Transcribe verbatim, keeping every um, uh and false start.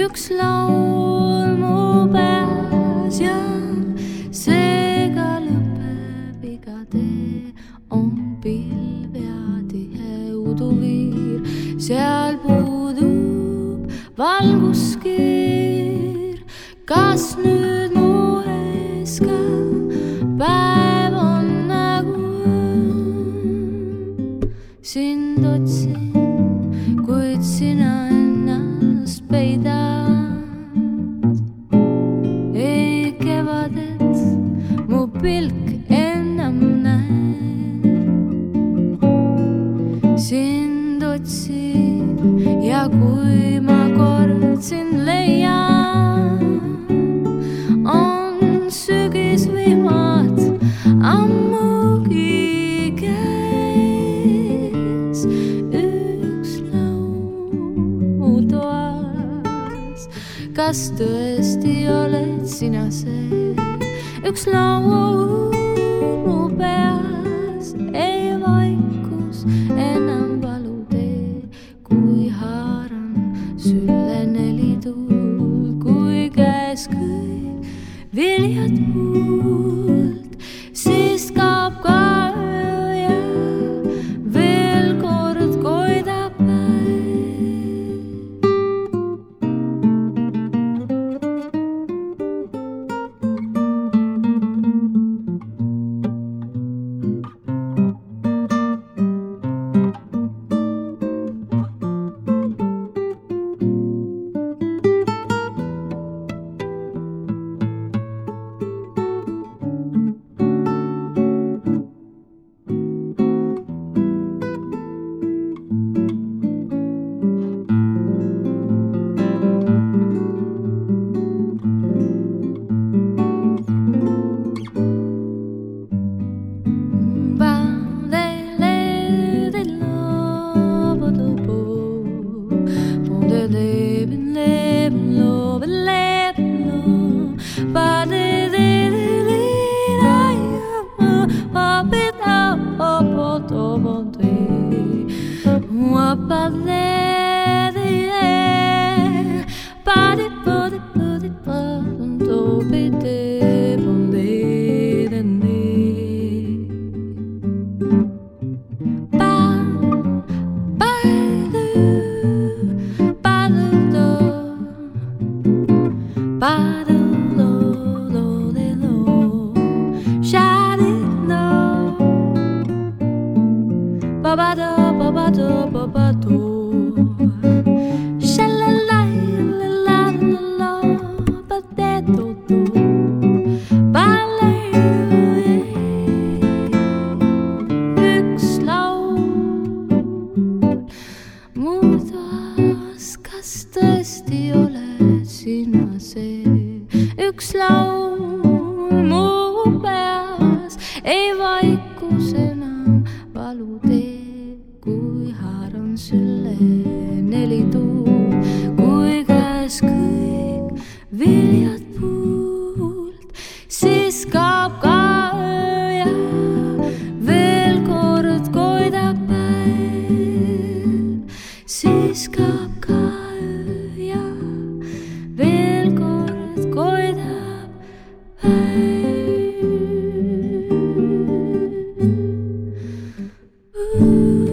üks laul mu peas ja seega lõpeb iga tee. On pilv ja tihe uduviir, seal puudub valguskiir. Kas nüüd mu ees ka päev on nagu sind otsin, kuid sina ennast peidad. Ei kevadet mu pilk enam näeb, sind otsin ja kui ma kord sind leian, on sügisvihmad ammugi käes. Üks laul toas, kas tõesti oled sina see? Üks laul mu peas, ei vaikus enam valu tee, kui haaran sülle neli tuult, kui käes kõik viljad puult, siis kaob ka öö ja veel kord koidab päev. Üks laul mu peas, ei vaikus enam valu tee, kui haaran sülle neli tuult, kui käes kõik viljad puult, siis kaob ka öö ja veel kord koidab päev. Siis kaob ka öö ja veel kord koidab päev.